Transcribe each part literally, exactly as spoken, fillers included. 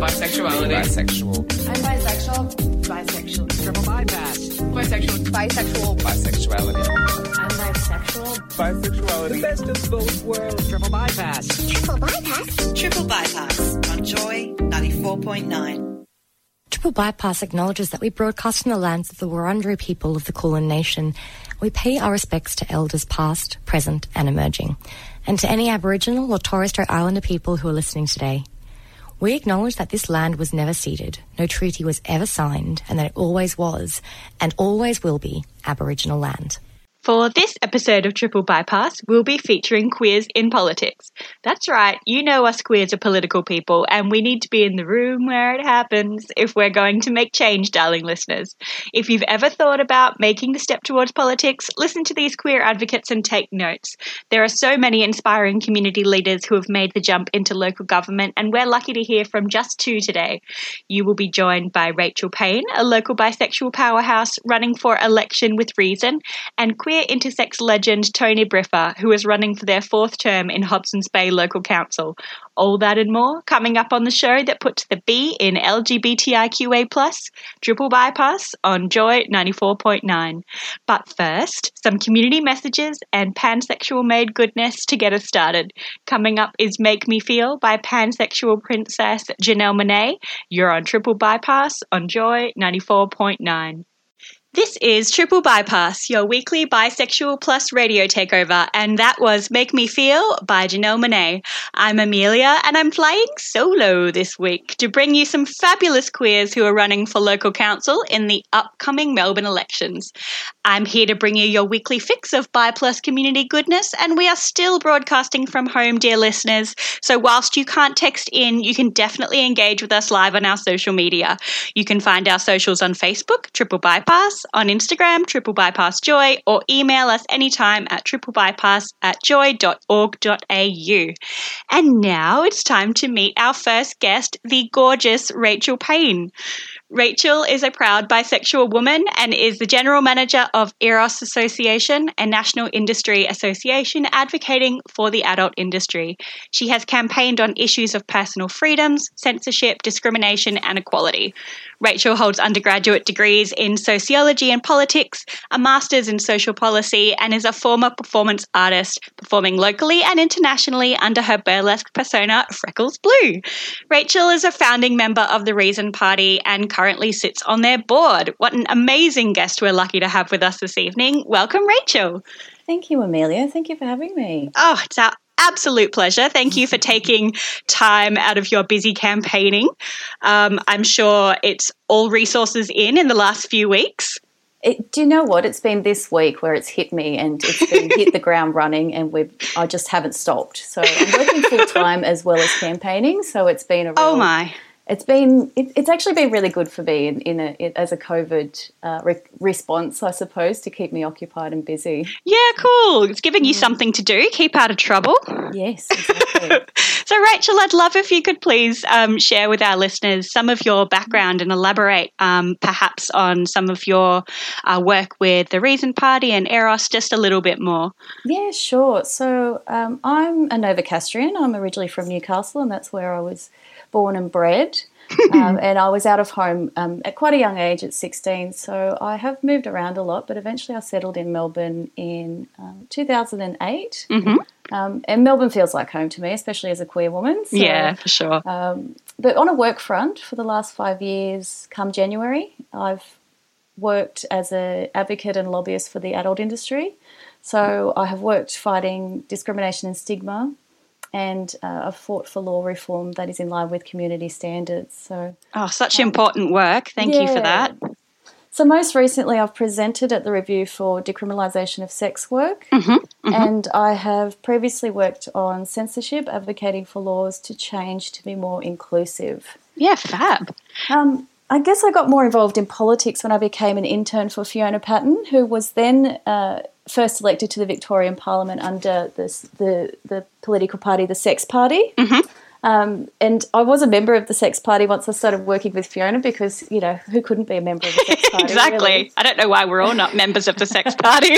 Bisexuality. Bisexual. I'm bisexual. Bisexual. Triple bypass. Bisexual. Bisexual. Bisexuality. I'm bisexual. Bisexuality. The best of both worlds. Triple bypass. Triple bypass. Triple bypass on Joy ninety-four point nine. Triple Bypass acknowledges that we broadcast from the lands of the Wurundjeri people of the Kulin Nation. We pay our respects to elders past, present and emerging, and to any Aboriginal or Torres Strait Islander people who are listening today. We acknowledge that this land was never ceded, no treaty was ever signed, and that it always was, and always will be, Aboriginal land. For this episode of Triple Bypass, we'll be featuring queers in politics. That's right, you know us queers are political people, and we need to be in the room where it happens if we're going to make change, darling listeners. If you've ever thought about making the step towards politics, listen to these queer advocates and take notes. There are so many inspiring community leaders who have made the jump into local government, and we're lucky to hear from just two today. You will be joined by Rachel Payne, a local bisexual powerhouse running for election with reason, and queer intersex legend Tony Briffa, who is running for their fourth term in Hobsons Bay Local Council. All that and more coming up on the show that puts the B in L G B T I Q A plus, Triple Bypass on Joy ninety-four point nine. But first, some community messages and pansexual made goodness to get us started. Coming up is Make Me Feel by pansexual princess Janelle Monáe. You're on Triple Bypass on Joy ninety-four point nine. This is Triple Bypass, your weekly bisexual plus radio takeover, and that was Make Me Feel by Janelle Monáe. I'm Amelia, and I'm flying solo this week to bring you some fabulous queers who are running for local council in the upcoming Melbourne elections. I'm here to bring you your weekly fix of Bi Plus community goodness, and we are still broadcasting from home, dear listeners, so whilst you can't text in, you can definitely engage with us live on our social media. You can find our socials on Facebook, Triple Bypass, on Instagram, Triple Bypass Joy, or email us anytime at triplebypass at joy dot org dot a u. And now it's time to meet our first guest, the gorgeous Rachel Payne. Rachel is a proud bisexual woman and is the General Manager of Eros Association, a national industry association advocating for the adult industry. She has campaigned on issues of personal freedoms, censorship, discrimination and equality. Rachel holds undergraduate degrees in sociology and politics, a master's in social policy, and is a former performance artist, performing locally and internationally under her burlesque persona, Freckles Blue. Rachel is a founding member of the Reason Party and currently sits on their board. What an amazing guest we're lucky to have with us this evening. Welcome, Rachel. Thank you, Amelia. Thank you for having me. Oh, it's our absolute pleasure. Thank you for taking time out of your busy campaigning. Um, I'm sure it's all resources in in the last few weeks. It, do you know what? It's been this week where it's hit me and it's been hit the ground running and we've I just haven't stopped. So I'm working full time as well as campaigning. So it's been a real, oh my. It's been it, it's actually been really good for me in, in a it, as a COVID uh, re- response, I suppose, to keep me occupied and busy. Yeah, cool. It's giving you something to do, keep out of trouble. Yes, exactly. So, Rachel, I'd love if you could please um, share with our listeners some of your background and elaborate um, perhaps on some of your uh, work with the Reason Party and Eros just a little bit more. Yeah, sure. So um, I'm a Novocastrian. I'm originally from Newcastle and that's where I was born and bred, um, and I was out of home um, at quite a young age at sixteen, so I have moved around a lot, but eventually I settled in Melbourne in um, two thousand eight, mm-hmm. um, and Melbourne feels like home to me, especially as a queer woman. So, yeah, for sure. Um, but on a work front, for the last five years, come January, I've worked as an advocate and lobbyist for the adult industry, so I have worked fighting discrimination and stigma, and uh, I've fought for law reform that is in line with community standards. So, oh, such um, important work. Thank yeah. you for that. So most recently I've presented at the Review for Decriminalisation of Sex Work, mm-hmm, mm-hmm. and I have previously worked on censorship, advocating for laws to change to be more inclusive. Yeah, fab. Um, I guess I got more involved in politics when I became an intern for Fiona Patten, who was then uh, first elected to the Victorian Parliament under this, the the political party, the Sex Party. Mm-hmm. Um, and I was a member of the Sex Party once I started working with Fiona because, you know, who couldn't be a member of the Sex Party? Exactly. Really? I don't know why we're all not members of the Sex Party.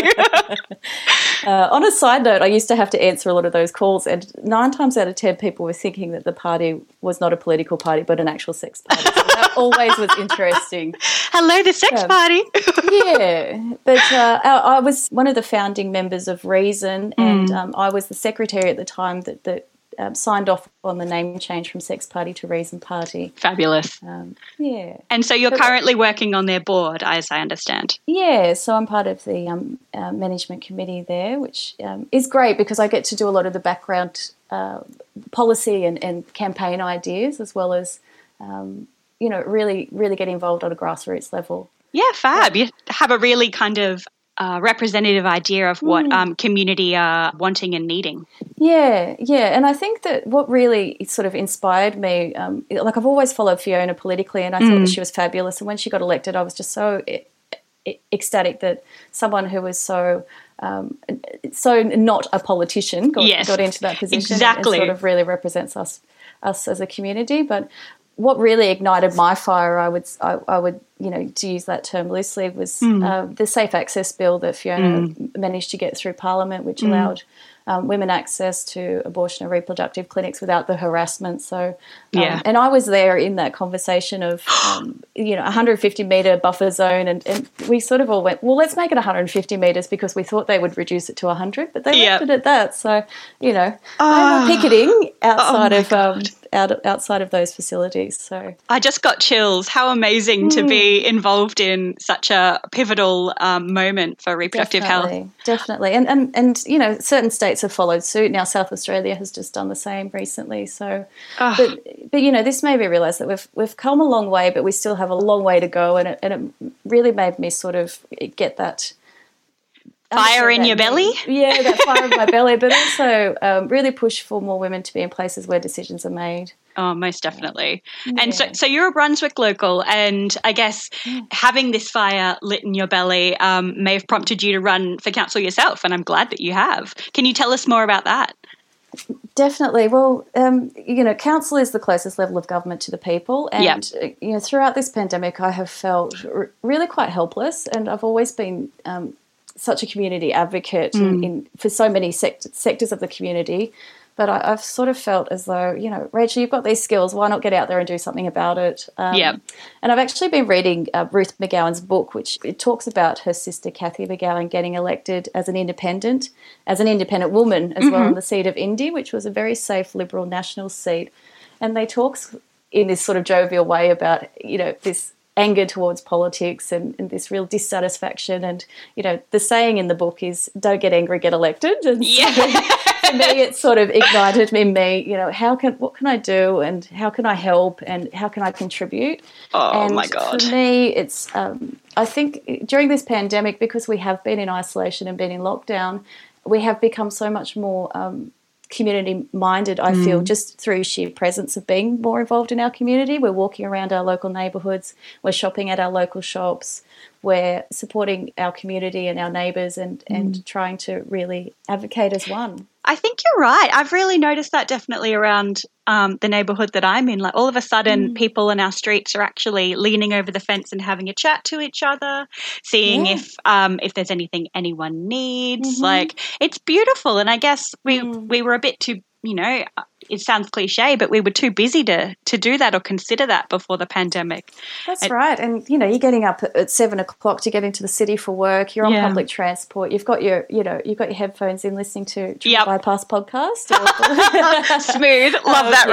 uh, on a side note, I used to have to answer a lot of those calls, and nine times out of ten people were thinking that the party was not a political party but an actual sex party. So that always was interesting. Hello, the Sex Um, Party. Yeah, but uh, I I was one of the founding members of Reason, and um, I was the secretary at the time that, that um, signed off on the name change from Sex Party to Reason Party. Fabulous. Um, yeah. And so you're But- currently working on their board, as I understand. Yeah, so I'm part of the um, uh, management committee there, which um, is great because I get to do a lot of the background uh, policy and, and campaign ideas, as well as, um, you know, really, really get involved on a grassroots level. Yeah, fab. You have a really kind of uh, representative idea of what um, community are wanting and needing. Yeah, yeah, and I think that what really sort of inspired me, um, like I've always followed Fiona politically, and I thought that she was fabulous. And when she got elected, I was just so e- e- ecstatic that someone who was so um, so not a politician got, Yes, got into that position exactly. and sort of really represents us us as a community. But what really ignited my fire, I would, I, I would, you know, to use that term loosely, was Mm. uh, the Safe Access Bill that Fiona mm. managed to get through Parliament, which mm. allowed um, women access to abortion and reproductive clinics without the harassment. So, um, Yeah. and I was there in that conversation of, um, you know, one hundred fifty metre buffer zone, and, and we sort of all went, well, let's make it one hundred fifty metres because we thought they would reduce it to one hundred, but they Yep. left it at that. So, you know, Oh. they were picketing outside Oh my of um, out, outside of those facilities. So. I just got chills. How amazing to be involved in such a pivotal um, moment for reproductive Definitely, health. definitely, and and and you know, certain states have followed suit. Now, South Australia has just done the same recently. So, Oh. but but you know, this made me realise that we've we've come a long way, but we still have a long way to go, and it and it really made me sort of get that Fire in that your need- belly? Yeah, that fire in my belly, but also um, really push for more women to be in places where decisions are made. Oh, most definitely. And so, Yeah. so you're a Brunswick local, and I guess having this fire lit in your belly um, may have prompted you to run for council yourself, and I'm glad that you have. Can you tell us more about that? Definitely. Well, um, you know, council is the closest level of government to the people, and Yep. uh, you know, throughout this pandemic, I have felt r- really quite helpless, and I've always been um, such a community advocate in, in for so many sect- sectors of the community. But I, I've sort of felt as though, you know, Rachel, you've got these skills. Why not get out there and do something about it? Um, Yep. And I've actually been reading uh, Ruth McGowan's book, which it talks about her sister Kathy McGowan getting elected as an independent, as an independent woman as well on the seat of Indy, which was a very safe Liberal National seat. And they talk in this sort of jovial way about, you know, this anger towards politics and, and this real dissatisfaction. And, you know, the saying in the book is, don't get angry, get elected. And so, Yeah. for me, it sort of ignited in me, you know, how can, what can I do and how can I help and how can I contribute? Oh, and my God. For me, it's, um, I think during this pandemic, because we have been in isolation and been in lockdown, we have become so much more um, community minded, I feel, just through sheer presence of being more involved in our community. We're walking around our local neighbourhoods, we're shopping at our local shops, we're supporting our community and our neighbours and, and trying to really advocate as one. I think you're right. I've really noticed that definitely around um, the neighbourhood that I'm in. Like all of a sudden, people in our streets are actually leaning over the fence and having a chat to each other, seeing Yeah. if um, if there's anything anyone needs. Like it's beautiful. And I guess we we were a bit too, you know, it sounds cliche, but we were too busy to to do that or consider that before the pandemic. That's It- right. And, you know, you're getting up at- at seven o'clock to get into the city for work. You're on Yeah. public transport. You've got your, you know, you've got your headphones in listening to Triple Yep. Bypass podcast. Or, Smooth, love that,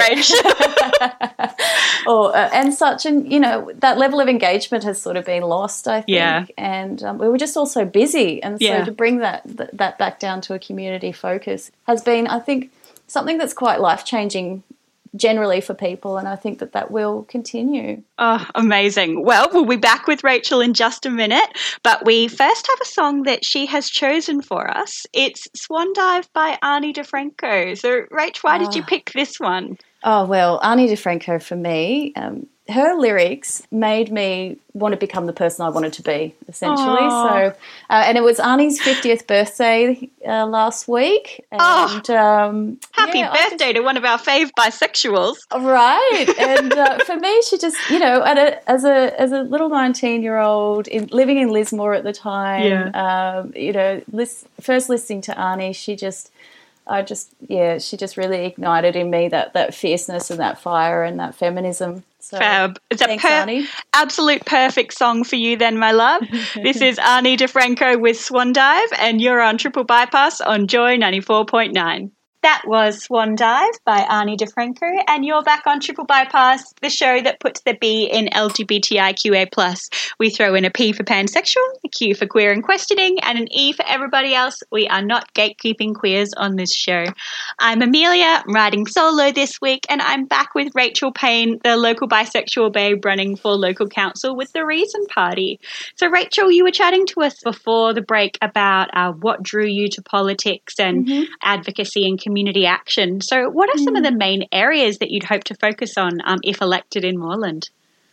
Rach. or uh, and such. And, you know, that level of engagement has sort of been lost, I think. Yeah. And um, we were just all so busy. And so Yeah. to bring that, that that back down to a community focus has been, I think, something that's quite life-changing generally for people, and I think that that will continue. Oh, amazing. Well, we'll be back with Rachel in just a minute, but we first have a song that she has chosen for us. It's Swan Dive by Ani DiFranco. So, Rach, why did you Ah. pick this one? Oh, well, Ani DiFranco for me, um, her lyrics made me want to become the person I wanted to be, essentially. Aww. So, uh, and it was Arnie's fiftieth birthday uh, last week. And, Oh, um, happy yeah, I birthday to one of our fave bisexuals. Right, and uh, for me, she just, you know, at a, as a as a little nineteen-year-old in, living in Lismore at the time, Yeah. um, you know, lis- first listening to Arnie, she just, I just, yeah, she just really ignited in me that that fierceness and that fire and that feminism. So, Fab. It's a thanks, per- Arnie. absolute perfect song for you then, my love. This is Arnie DeFranco with Swan Dive, and you're on Triple Bypass on Joy ninety-four point nine. That was Swan Dive by Arnie DeFranco, and you're back on Triple Bypass, the show that puts the B in L G B T I Q A plus. We throw in a P for pansexual, a Q for queer and questioning, and an E for everybody else. We are not gatekeeping queers on this show. I'm Amelia, I'm riding solo this week, and I'm back with Rachel Payne, the local bisexual babe running for local council with the Reason Party. So, Rachel, you were chatting to us before the break about uh, what drew you to politics and Mm-hmm. advocacy and community community action. So what are some of the main areas that you'd hope to focus on um, if elected in Moreland?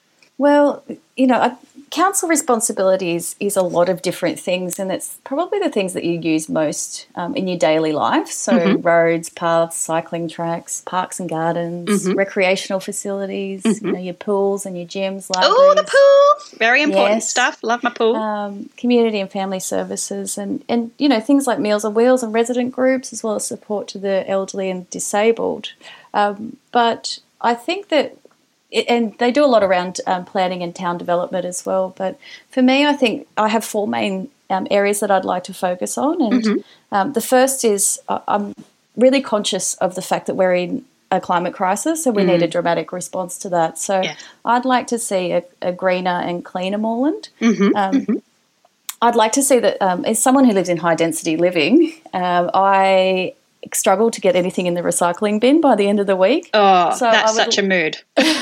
Well, you know, a council responsibilities is a lot of different things, and it's probably the things that you use most um, in your daily life. So Mm-hmm. roads, paths, cycling tracks, parks and gardens, Mm-hmm. recreational facilities, Mm-hmm. you know, your pools and your gyms, libraries. Oh, the pool! Very important Yes. stuff. Love my pool. Um, community and family services, and, and, you know, things like Meals on Wheels and resident groups, as well as support to the elderly and disabled. Um, but I think that and they do a lot around um, planning and town development as well. But for me, I think I have four main um, areas that I'd like to focus on. And Mm-hmm. um, the first is uh, I'm really conscious of the fact that we're in a climate crisis, and we need a dramatic response to that. So Yeah. I'd like to see a, a greener and cleaner Moreland. Mm-hmm. Um, I'd like to see that, um, as someone who lives in high-density living, um, I struggle to get anything in the recycling bin by the end of the week. Oh, So I that's would- such a mood.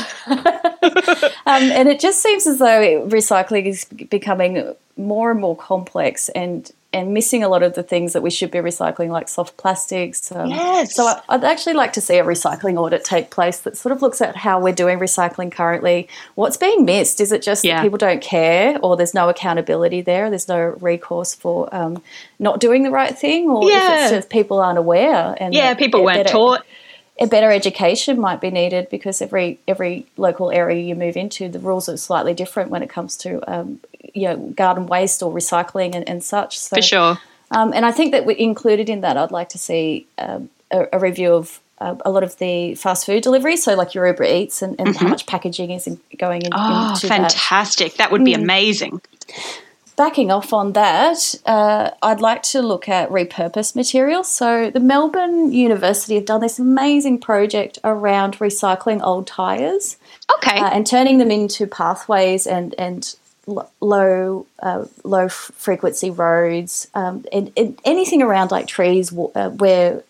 Um, and it just seems as though recycling is becoming more and more complex and, and missing a lot of the things that we should be recycling, like soft plastics. Um, Yes. So I, I'd actually like to see a recycling audit take place that sort of looks at how we're doing recycling currently. What's being missed? Is it just Yeah. that people don't care, or there's no accountability there? There's no recourse for um, not doing the right thing, or Yeah. if it's just people aren't aware? And Yeah, that people it weren't better- taught. a better education might be needed, because every every local area you move into, the rules are slightly different when it comes to um, you know, garden waste or recycling and, and such. So, For sure. um, and I think that we included in that, I'd like to see um, a, a review of uh, a lot of the fast food delivery, so like your Uber Eats, and, and how much packaging is in, going in, Oh, into that. fantastic. That would be amazing. Backing off on that, uh, I'd like to look at repurposed materials. So the Melbourne University have done this amazing project around recycling old tyres Okay. uh, and turning them into pathways and and l- low uh, low f- frequency roads, um, and, and anything around like trees wa- uh, where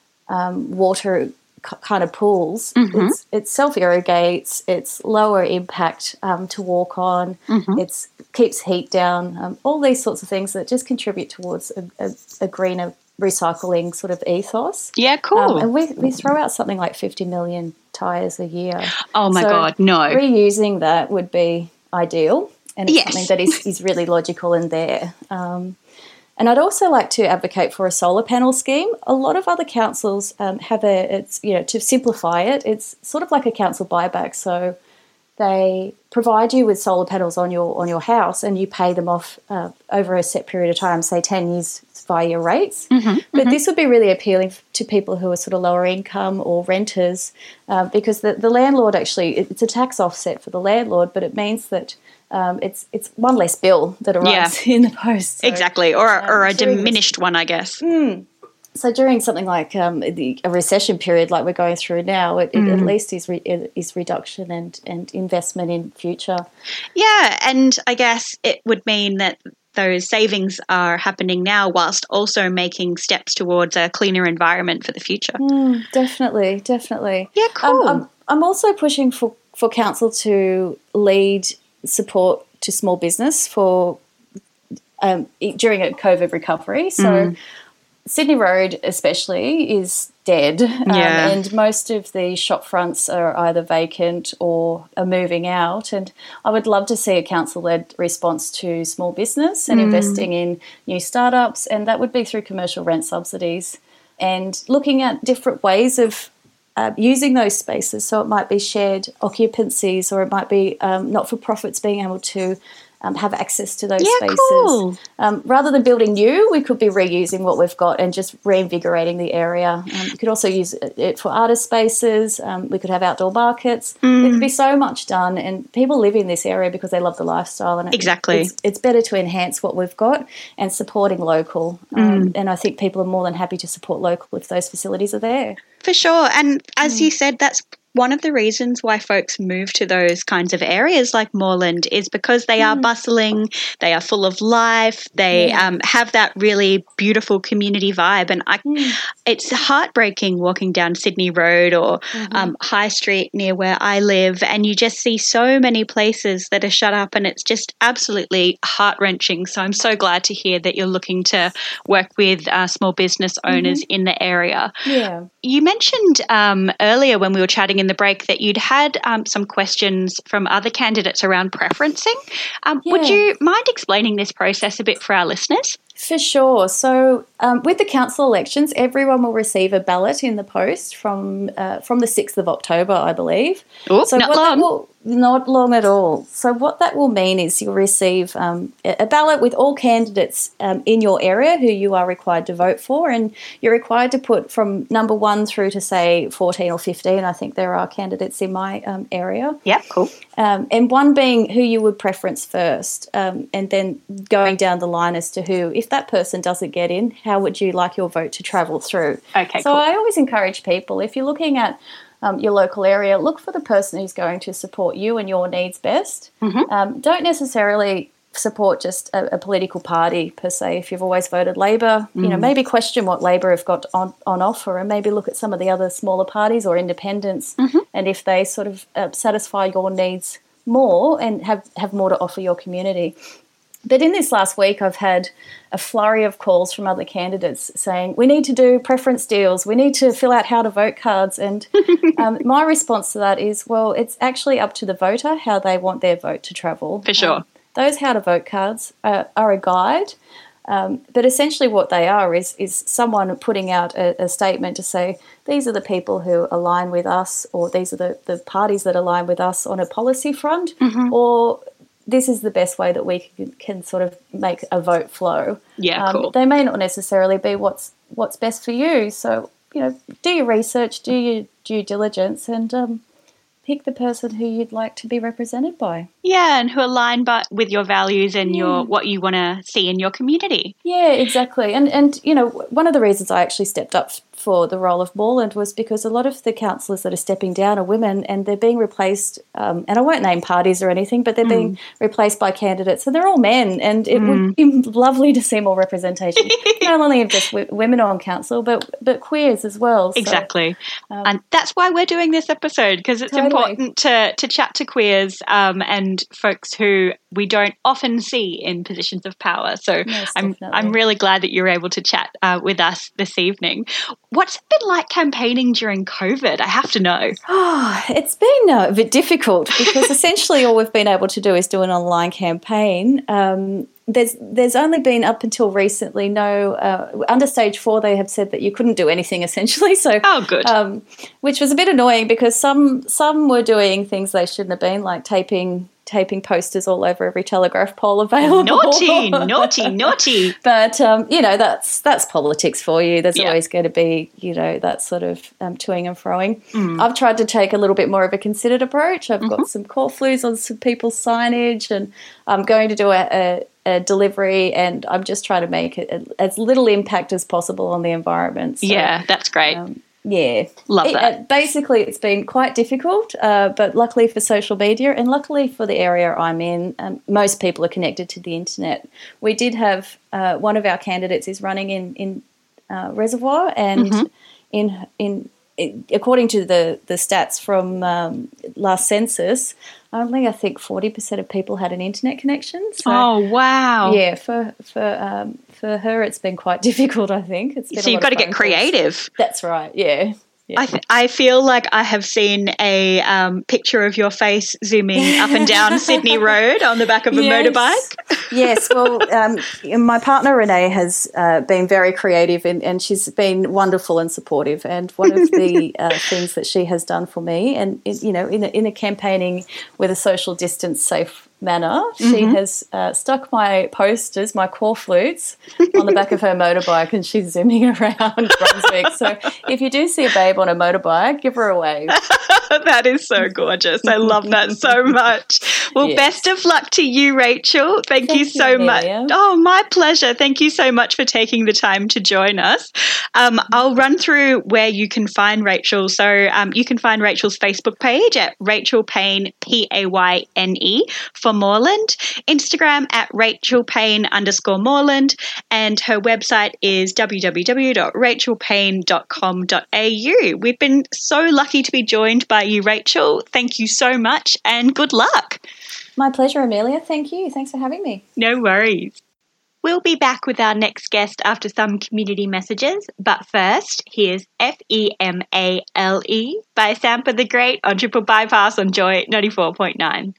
um, water k- kind of pools. It's, it self irrigates. It's lower impact um, to walk on. It's keeps heat down. Um, all these sorts of things that just contribute towards a, a, a greener recycling sort of ethos. Yeah, cool. Um, and we we throw out something like fifty million tyres a year. Oh, my So God, no. Reusing that would be ideal, and it's Yes. something that is, is really logical and there. Um, and I'd also like to advocate for a solar panel scheme. A lot of other councils um, have a, it's, you know, to simplify it, it's sort of like a council buyback. So they provide you with solar panels on your on your house, and you pay them off uh, over a set period of time, say ten years via your rates. But this would be really appealing to people who are sort of lower income or renters, uh, because the, the landlord actually, it's a tax offset for the landlord, but it means that um, it's it's one less bill that arrives in the post. So, Exactly. Or, or a um, during this- diminished one, I guess. So during something like um, the, a recession period like we're going through now, it, it at least is re, is reduction and, and investment in future. Yeah, and I guess it would mean that those savings are happening now whilst also making steps towards a cleaner environment for the future. Definitely, definitely. Yeah, cool. Um, I'm, I'm also pushing for, for council to lead support to small business for um, during a COVID recovery. So Sydney Road especially is dead, um, Yeah. and most of the shop fronts are either vacant or are moving out. And I would love to see a council-led response to small business and investing in new startups, and that would be through commercial rent subsidies and looking at different ways of uh, using those spaces. So it might be shared occupancies, or it might be um, not-for-profits being able to Um, have access to those Yeah, spaces. cool. Um, rather than building new, we could be reusing what we've got and just reinvigorating the area. Um, we could also use it for artist spaces. Um, we could have outdoor markets. Mm. There could be so much done, and people live in this area because they love the lifestyle. And it- Exactly. it's, it's better to enhance what we've got and supporting local. Um, Mm. and I think people are more than happy to support local if those facilities are there. For sure. And as you said, that's one of the reasons why folks move to those kinds of areas like Moreland is because they are bustling, they are full of life, they Yeah. um, have that really beautiful community vibe. And I, it's heartbreaking walking down Sydney Road or um, High Street near where I live, and you just see so many places that are shut up, and it's just absolutely heart-wrenching. So I'm so glad to hear that you're looking to work with uh, small business owners in the area. Yeah. You mentioned um, earlier when we were chatting in the break that you'd had um, some questions from other candidates around preferencing. Um, Would Yeah. you mind explaining this process a bit for our listeners? For sure. So um, with the council elections, everyone will receive a ballot in the post from uh, from the sixth of October, I believe. Oh, so not what long. That will, not long at all. So what that will mean is you'll receive um, a ballot with all candidates um, in your area who you are required to vote for, and you're required to put from number one through to, say, fourteen or fifteen. I think there are candidates in my um, area. Yeah, cool. Um, and one being who you would preference first, um, and then going down the line as to who, if that person doesn't get in, how would you like your vote to travel through? Okay, so cool. I always encourage people, if you're looking at um, your local area, look for the person who's going to support you and your needs best. Mm-hmm. Um, don't necessarily support just a, a political party per se. If you've always voted Labor, you know, maybe question what Labor have got on, on offer, and maybe look at some of the other smaller parties or independents, and if they sort of uh, satisfy your needs more and have, have more to offer your community. But in this last week, I've had a flurry of calls from other candidates saying, we need to do preference deals, we need to fill out how to vote cards. And um, my response to that is, well, it's actually up to the voter how they want their vote to travel. For sure. Um, those how to vote cards are, are a guide, um, but essentially what they are is, is someone putting out a, a statement to say, these are the people who align with us, or these are the, the parties that align with us on a policy front, or this is the best way that we can, can sort of make a vote flow. Yeah, um, cool. They may not necessarily be what's what's best for you. So, you know, do your research, do your due diligence, and um, pick the person who you'd like to be represented by. Yeah, and who align but with your values and your what you want to see in your community. Yeah, exactly. And, and you know, one of the reasons I actually stepped up for the role of Moreland was because a lot of the councillors that are stepping down are women, and they're being replaced, um, and I won't name parties or anything, but they're being replaced by candidates, and they're all men, and it would be lovely to see more representation, not only of just w- women on council, but but queers as well. So, Exactly. and that's why we're doing this episode, because it's Totally. important to, to chat to queers um, and folks who we don't often see in positions of power. So Most I'm definitely. I'm really glad that you're able to chat uh, with us this evening. What's it been like campaigning during COVID? I have to know. Oh, it's been uh, a bit difficult because essentially all we've been able to do is do an online campaign. Um, there's there's only been up until recently no uh, under stage four they have said that you couldn't do anything essentially. So Oh, good. um, which was a bit annoying because some some were doing things they shouldn't have been, like taping taping posters all over every Telegraph pole available. Naughty, naughty, naughty. But um, you know, that's that's politics for you. There's Yeah. always going to be, you know, that sort of um, toing and froing. Mm. I've tried to take a little bit more of a considered approach. I've Mm-hmm. got some call flues on some people's signage, and I'm going to do a, a, a delivery, and I'm just trying to make it a, as little impact as possible on the environment. So, Yeah, that's great. um, yeah. Love It- that. uh, basically, it's been quite difficult, uh, but luckily for social media and luckily for the area I'm in, um, most people are connected to the internet. We did have uh, one of our candidates is running in, in uh, Reservoir, and Mm-hmm. in in it, according to the, the stats from um, last census, only I think forty percent of people had an internet connection. So, oh, wow. Yeah, for for um, for her it's been quite difficult, I think. It's been so a you've lot got to of get phone calls. creative. That's right, yeah. Yeah. I, th- I feel like I have seen a um, picture of your face zooming up and down Sydney Road on the back of a yes. motorbike. Yes, well, um, my partner Renee has uh, been very creative and, and she's been wonderful and supportive. And one of the uh, things that she has done for me, and you know, in a, in a campaigning with a social distance safe manner, she mm-hmm. has uh, stuck my posters, my core flutes, on the back of her motorbike, and she's zooming around Brunswick. So if you do see a babe on a motorbike, give her a wave. That is so gorgeous. I love that so much. Well, yes. Best of luck to you, Rachel. Thank, Thank you so you, much. Oh, my pleasure. Thank you so much for taking the time to join us. Um, I'll run through where you can find Rachel. So um, you can find Rachel's Facebook page at Rachel Payne, P A Y N E, for Moreland, Instagram at Rachel Payne underscore Moreland, and her website is w w w dot rachel payne dot com dot a u. We've been so lucky to be joined by you, Rachel. Thank you so much and good luck. My pleasure, Amelia. Thank you. Thanks for having me. No worries. We'll be back with our next guest after some community messages, but first, here's F E M A L E by Sampa the Great on Triple Bypass on Joy ninety-four point nine.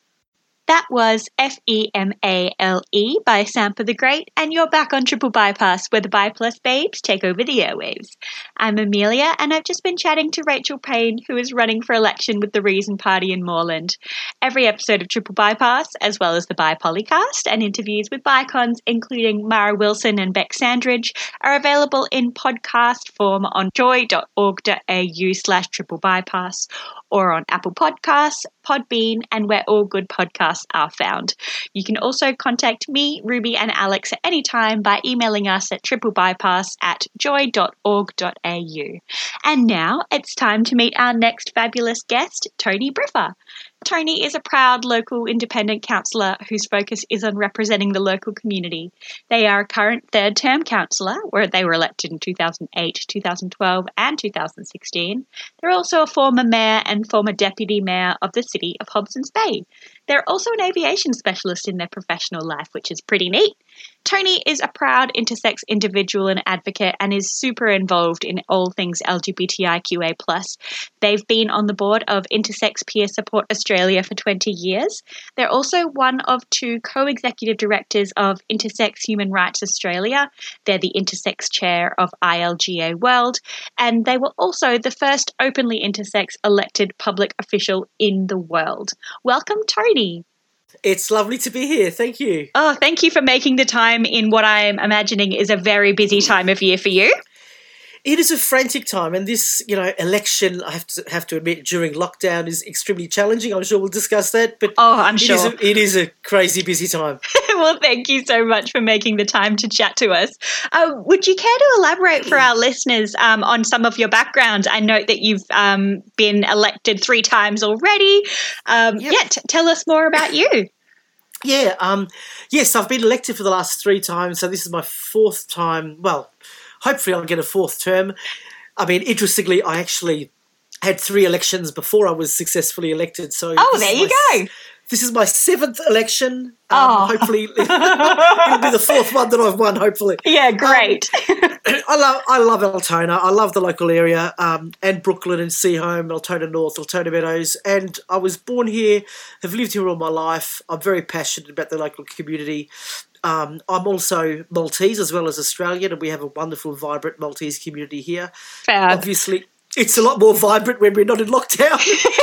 That was F E M A L E by Sampa the Great, and you're back on Triple Bypass, where the Bi Plus babes take over the airwaves. I'm Amelia, and I've just been chatting to Rachel Payne, who is running for election with the Reason Party in Moreland. Every episode of Triple Bypass, as well as the Bi Polycast and interviews with Bicons, including Mara Wilson and Beck Sandridge, are available in podcast form on joy dot org dot a u slash triple bypass or on Apple Podcasts, Podbean, and where all good podcasts are found. You can also contact me, Ruby, and Alex at any time by emailing us at triplebypass at joy dot org dot a u. And now it's time to meet our next fabulous guest, Tony Briffa. Tony is a proud local independent councillor whose focus is on representing the local community. They are a current third-term councillor, where they were elected in two thousand eight, two thousand twelve and two thousand sixteen. They're also a former mayor and former deputy mayor of the city of Hobsons Bay. They're also an aviation specialist in their professional life, which is pretty neat. Tony is a proud intersex individual and advocate and is super involved in all things L G B T I Q A plus. They've been on the board of Intersex Peer Support Australia for twenty years. They're also one of two co-executive directors of Intersex Human Rights Australia. They're the Intersex chair of I L G A World, and they were also the first openly intersex elected public official in the world. Welcome, Tony. It's lovely to be here. Thank you. Oh, thank you for making the time in what I'm imagining is a very busy time of year for you. It is a frantic time, and this, you know, election, I have to have to admit, during lockdown is extremely challenging. I'm sure we'll discuss that. But oh, I'm sure. It is a, it is a crazy busy time. Well, thank you so much for making the time to chat to us. Uh, would you care to elaborate for our listeners um, on some of your background? I note that you've um, been elected three times already. Um, yep. Yeah, t- tell us more about you. Yeah, um, yes, I've been elected for the last three times, so this is my fourth time. Well, hopefully I'll get a fourth term. I mean, interestingly, I actually had three elections before I was successfully elected. So oh, there you go. This is my seventh election. Um, oh. Hopefully it'll be the fourth one that I've won, hopefully. Yeah, great. Um, I love I love Altona. I love the local area um, and Brooklyn and Seaholme, Altona North, Altona Meadows. And I was born here, have lived here all my life. I'm very passionate about the local community. Um, I'm also Maltese as well as Australian, and we have a wonderful, vibrant Maltese community here. Fab. Obviously, it's a lot more vibrant when we're not in lockdown.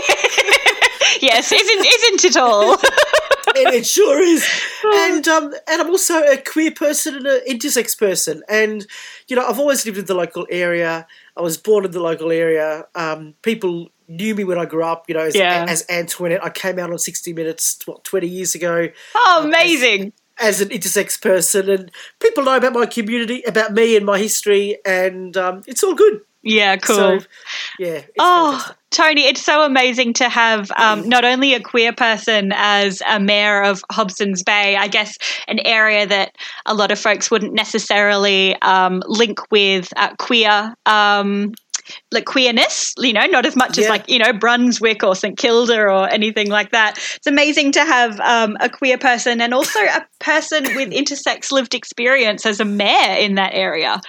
Yes, isn't isn't it all? it, it sure is. And um, and I'm also a queer person and an intersex person. And, you know, I've always lived in the local area. I was born in the local area. Um, people knew me when I grew up, you know, as, yeah. as Antoinette. I came out on sixty minutes, what, twenty years ago. Oh, amazing. Um, as, as an intersex person. And people know about my community, about me and my history, and um, it's all good. Yeah, cool. So, yeah. It's oh, fantastic. Tony, it's so amazing to have um, not only a queer person as a mayor of Hobsons Bay, I guess an area that a lot of folks wouldn't necessarily um, link with uh, queer um like queerness, you know, not as much Yeah. as like, you know, Brunswick or St Kilda or anything like that. It's amazing to have um, a queer person and also a person with intersex lived experience as a mayor in that area.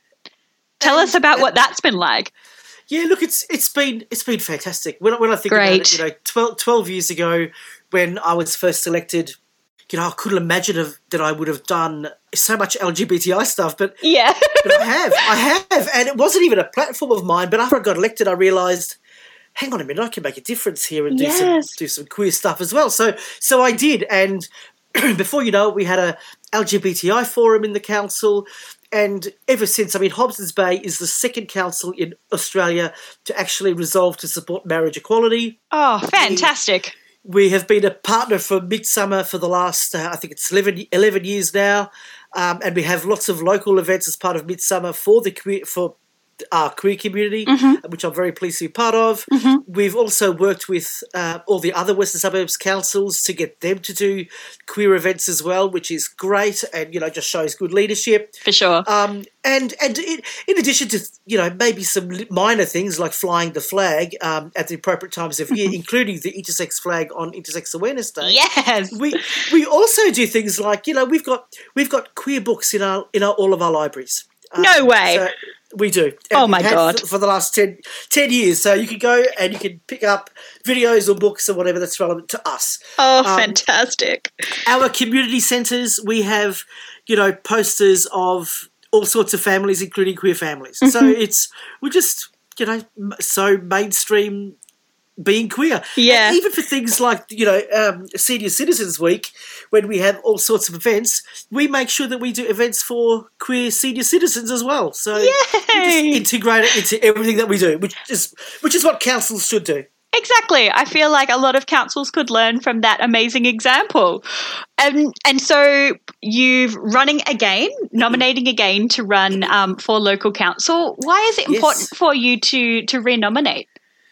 Tell us about what that's been like. Yeah, look, it's it's been it's been fantastic. When, I- when I think about Great. it, you know, twelve, twelve years ago when I was first elected, you know, I couldn't imagine of, that I would have done so much L G B T I stuff, but, Yeah. but I have. I have. And it wasn't even a platform of mine, but after I got elected, I realised, hang on a minute, I can make a difference here and do Yes. some do some queer stuff as well. So so I did, and before you know it, we had a L G B T I forum in the council, and ever since, I mean, Hobsons Bay is the second council in Australia to actually resolve to support marriage equality. Oh, fantastic. We have been a partner for Midsummer for the last, uh, I think it's eleven, eleven years now, um, and we have lots of local events as part of Midsummer for the queer, for our queer community, Mm-hmm. which I'm very pleased to be part of. We've also worked with uh, all the other Western Suburbs councils to get them to do queer events as well, which is great, and you know just shows good leadership. For sure. Um, and and in, in addition to you know maybe some li- minor things like flying the flag um, at the appropriate times of year, including the intersex flag on Intersex Awareness Day. Yes. We we also do things like you know we've got we've got queer books in our in our, all of our libraries. Um, No way. So we do. And Oh we've my had God. For, for the last ten, ten years, so you can go and you can pick up videos or books or whatever that's relevant to us. Oh, Um, fantastic. Our community centres, we have, you know, posters of all sorts of families, including queer families. So Mm-hmm. it's we're just, you know, m- so mainstream being queer. Yeah. And even for things like, you know, um, Senior Citizens Week, when we have all sorts of events, we make sure that we do events for queer senior citizens as well. So we just Yay. integrate it into everything that we do, which is which is what councils should do. Exactly. I feel like a lot of councils could learn from that amazing example. And and so you've running again, nominating again to run um, for local council. Why is it Yes. important for you to to renominate?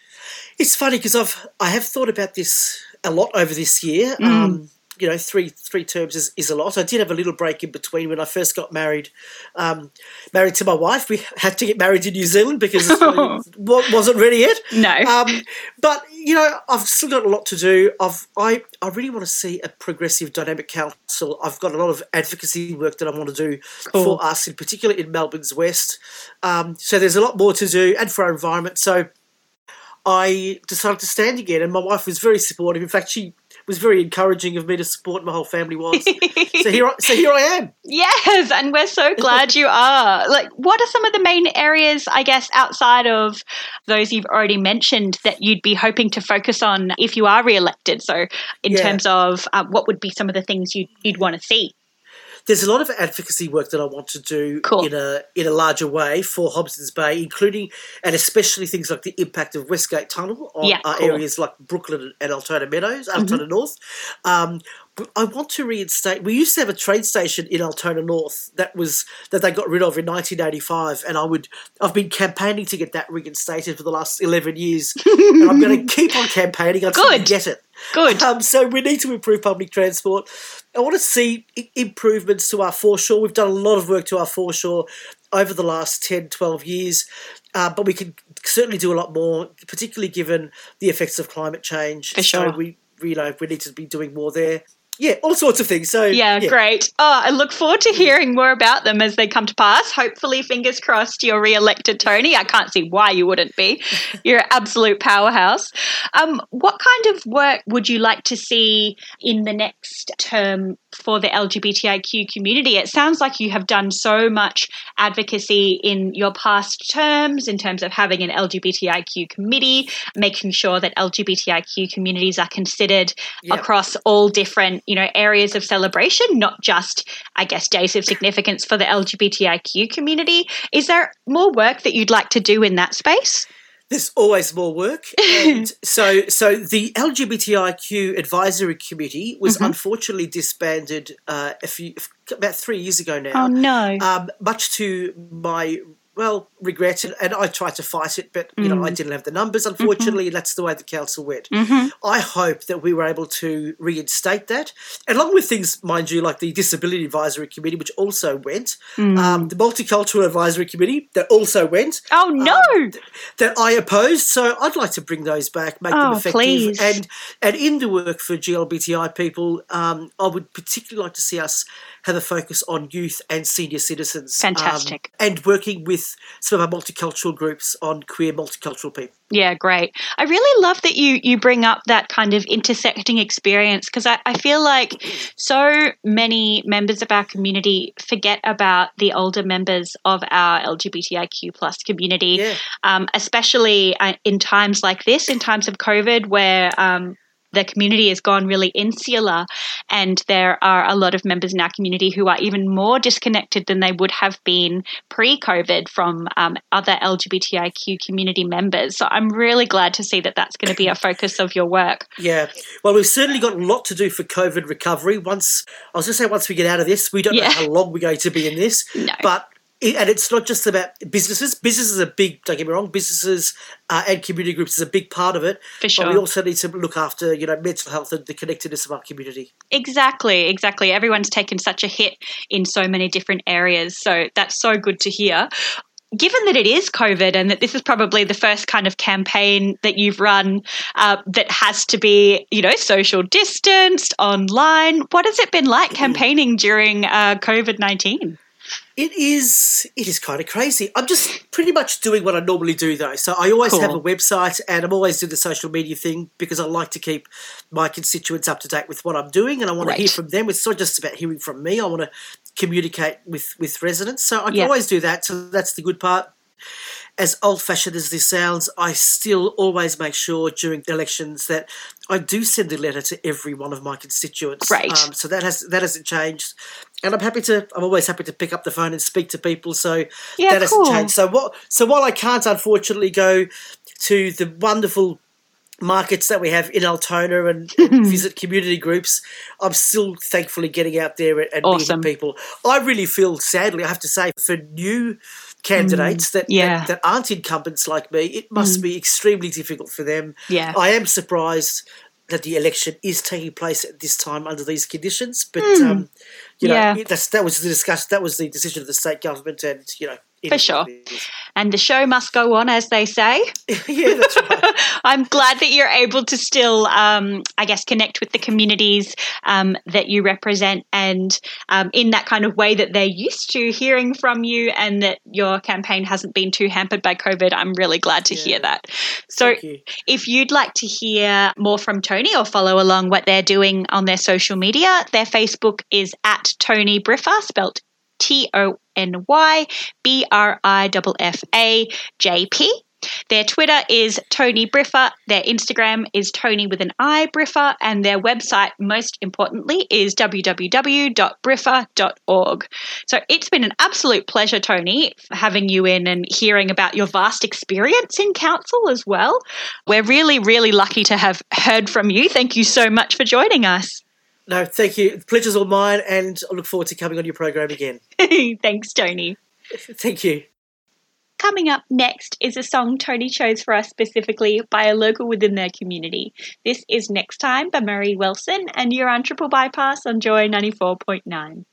It's funny because I've I have thought about this a lot over this year. Mm. Um, you know, three three terms is, is a lot. I did have a little break in between when I first got married. Um, married to my wife, we had to get married in New Zealand because Australia wa- wasn't ready yet. No. Um, but you know, I've still got a lot to do. I've I I really want to see a progressive, dynamic council. I've got a lot of advocacy work that I want to do Cool. for us, in particular in Melbourne's West. Um, so there's a lot more to do, and for our environment. So I decided to stand again, and my wife was very supportive. In fact, she was very encouraging of me to support. My whole family was. so here, I, so here I am. Yes, and we're so glad you are. Like, what are some of the main areas, I guess, outside of those you've already mentioned that you'd be hoping to focus on if you are re-elected? So, in Yeah. terms of uh, what would be some of the things you'd, you'd want to see? There's a lot of advocacy work that I want to do Cool. in a in a larger way for Hobsons Bay, including and especially things like the impact of Westgate Tunnel on Yeah, uh, cool. areas like Brooklyn and Altona Meadows, Altona North. Um, but I want to reinstate. We used to have a train station in Altona North that was that they got rid of in nineteen eighty-five, and I would I've been campaigning to get that reinstated for the last eleven years, and I'm going to keep on campaigning until we Good. get it. Good. Um, so we need to improve public transport. I want to see I- improvements to our foreshore. We've done a lot of work to our foreshore over the last ten, twelve years, uh, but we can certainly do a lot more, particularly given the effects of climate change. For sure. So we, we, you know, we need to be doing more there. Yeah, all sorts of things. So Yeah, great. Oh, I look forward to hearing more about them as they come to pass. Hopefully, fingers crossed, you're re-elected, Tony. I can't see why you wouldn't be. You're an absolute powerhouse. Um, what kind of work would you like to see in the next term for the L G B T I Q community? It sounds like you have done so much advocacy in your past terms in terms of having an L G B T I Q committee, making sure that L G B T I Q communities are considered Yep. across all different, you know, areas of celebration, not just, I guess, days of significance for the L G B T I Q community. Is there more work that you'd like to do in that space? There's always more work. And so so the L G B T I Q Advisory Committee was unfortunately disbanded uh, a few, about three years ago now. Oh, no. Um, much to my, well, regret, and, and I tried to fight it, but you know I didn't have the numbers, unfortunately, and that's the way the council went. Mm-hmm. I hope that we were able to reinstate that, and along with things, mind you, like the Disability Advisory Committee, which also went, Mm. um, the Multicultural Advisory Committee that also went. Oh, no! Um, th- that I opposed, so I'd like to bring those back, make Oh, them effective, please. and and in the work for G L B T I people, um, I would particularly like to see us have a focus on youth and senior citizens. Fantastic. Um, and working with some of our multicultural groups on queer multicultural people. Yeah, great. I really love that you you bring up that kind of intersecting experience, because I, I feel like so many members of our community forget about the older members of our L G B T I Q plus community, Yeah. um, especially uh, in times like this, in times of COVID, where um, the community has gone really insular, and there are a lot of members in our community who are even more disconnected than they would have been pre-COVID from um, other L G B T I Q community members. So I'm really glad to see that that's going to be a focus of your work. Yeah. Well, we've certainly got a lot to do for COVID recovery. Once, I was going to say once we get out of this, we don't Yeah. know how long we're going to be in this. No. But it, and it's not just about businesses. Businesses are big, don't get me wrong, businesses uh, and community groups is a big part of it. For sure. But we also need to look after, you know, mental health and the connectedness of our community. Exactly, exactly. Everyone's taken such a hit in so many different areas. So that's so good to hear. Given that it is COVID and that this is probably the first kind of campaign that you've run uh, that has to be, you know, social distanced, online, what has it been like campaigning during uh, COVID nineteen? It is it is kind of crazy. I'm just pretty much doing what I normally do, though. So I always Cool. have a website, and I'm always doing the social media thing because I like to keep my constituents up to date with what I'm doing, and I want Right. to hear from them. It's not just about hearing from me. I want to communicate with, with residents. So I can Yeah. always do that. So that's the good part. As old-fashioned as this sounds, I still always make sure during the elections that I do send a letter to every one of my constituents. Right. Um, so that has that hasn't changed, and I'm happy to. I'm always happy to pick up the phone and speak to people. So Yeah, that hasn't cool. changed. So what? So while I can't unfortunately go to the wonderful markets that we have in Altona and, and visit community groups, I'm still thankfully getting out there and, and Awesome. meeting people. I really feel, sadly, I have to say, for new candidates that, yeah. that that aren't incumbents like me, it must be extremely difficult for them. Yeah. I am surprised that the election is taking place at this time under these conditions, but um, you know Yeah. that's that was the discuss that was the decision of the state government, and you know it For is sure. what it is. And the show must go on, as they say. Yeah, that's right. I'm glad that you're able to still, um, I guess, connect with the communities um, that you represent, and um, in that kind of way that they're used to hearing from you, and that your campaign hasn't been too hampered by COVID. I'm really glad to hear that. So Thank you. if you'd like to hear more from Tony or follow along what they're doing on their social media, their Facebook is at Tony Briffa, spelt T O N Y B R I F F A J P. Their Twitter is Tony Briffa. Their Instagram is Tony with an I Briffa. And their website, most importantly, is w w w dot briffa dot org. So it's been an absolute pleasure, Tony, having you in and hearing about your vast experience in council as well. We're really, really lucky to have heard from you. Thank you so much for joining us. No, thank you. The pleasure's all mine, and I look forward to coming on your program again. Thanks, Tony. Thank you. Coming up next is a song Tony chose for us specifically by a local within their community. This is Next Time by Marie Wilson, and you're on Triple Bypass on Joy ninety-four point nine.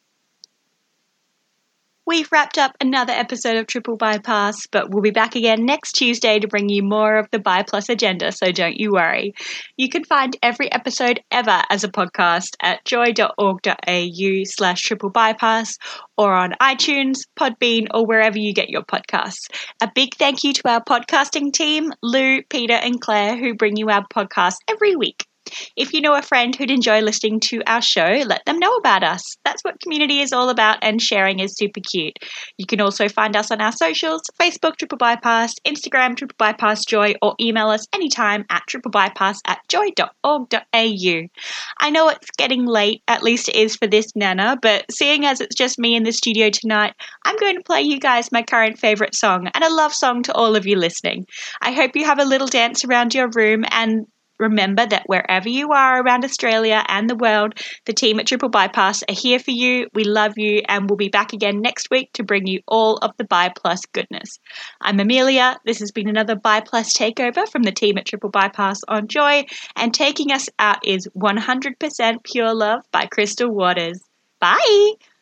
We've wrapped up another episode of Triple Bypass, but we'll be back again next Tuesday to bring you more of the Bi Plus agenda, so don't you worry. You can find every episode ever as a podcast at joy dot org dot a u slash triple bypass or on iTunes, Podbean, or wherever you get your podcasts. A big thank you to our podcasting team, Lou, Peter, and Claire, who bring you our podcast every week. If you know a friend who'd enjoy listening to our show, let them know about us. That's what community is all about, and sharing is super cute. You can also find us on our socials, Facebook Triple Bypass, Instagram Triple Bypass Joy, or email us anytime at triplebypass at joy dot org dot a u. I know it's getting late, at least it is for this Nana, but seeing as it's just me in the studio tonight, I'm going to play you guys my current favourite song, and a love song to all of you listening. I hope you have a little dance around your room and remember that wherever you are around Australia and the world, the team at Triple Bypass are here for you. We love you, and we'll be back again next week to bring you all of the Bi Plus goodness. I'm Amelia. This has been another Bi Plus takeover from the team at Triple Bypass on Joy, and taking us out is one hundred percent Pure Love by Crystal Waters. Bye!